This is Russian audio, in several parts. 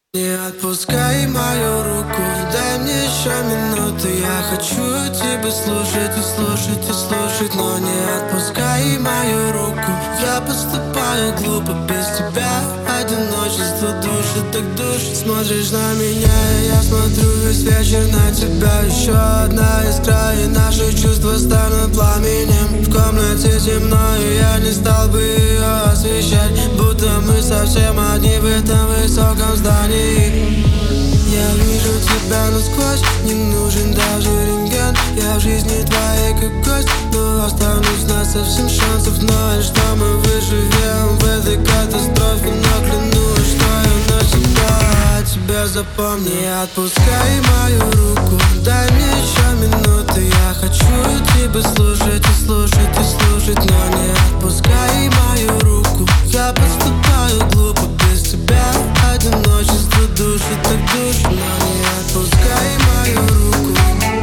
Не отпускай мою руку, дай мне еще минуту. Я хочу тебя слушать и слушать и слушать, но не отпускай мою руку. Я поступаю глупо без тебя, одиночество душит, так душит. Смотришь на меня, и я смотрю весь вечер на тебя. Еще одна искра, и наши чувства станут пламенем. В комнате темно, и я не стал бы ее освещать, будто мы совсем одни в этом высоком здании. Я вижу тебя насквозь, не нужен даже рентген. Я в жизни твоей как гость, но останусь на совсем шансов ноль, что мы выживем в этой катастрофе. Но клянусь, что я навсегда тебя запомню. Не отпускай мою руку, дай мне еще минуты. Я хочу тебя слушать и слушать и слушать, но не отпускай мою руку. Я поступаю глупо без тебя, одиночество душит, так душит, но не отпускай мою руку.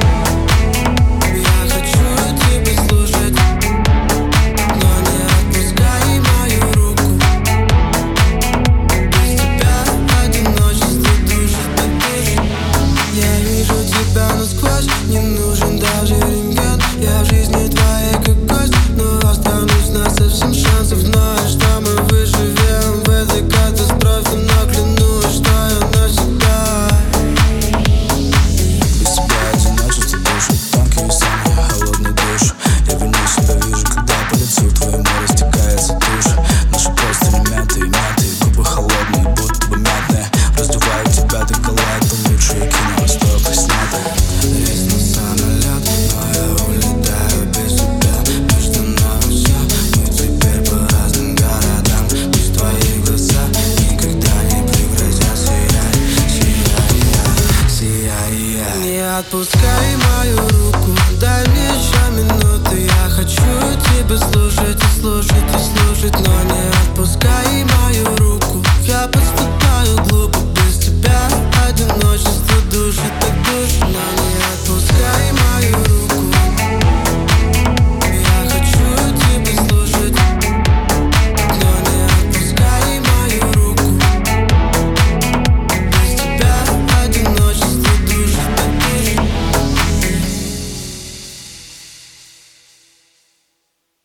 Я хочу тебя слушать, но не отпускай мою руку. Без тебя одиночество душит, так душит. Я вижу тебя насквозь, не нужен даже рентген. Я в жизни твоей как гость, но останусь на совсем шансов ноль, что мы выживем в этой катастрофе. Но клянусь, что я навсегда. Без тебя одиночество душит, тонкий весенний холодный душ. Я виню себя, вижу, когда по лицу твоему растекается тушь. Наши простыни мятые, мятые, губы холодные, будто бы мятные. Раздеваю тебя до гола, это лучшее кино, столько снято. Лестница на лед, но я улетаю без тебя. Между нами все, мы теперь по разным городам. Пусть твои глаза никогда не превратятся. Сияй. Не отпускай мою руку, дай мне еще минуты. Я хочу тебя слушать и слушать и слушать, но не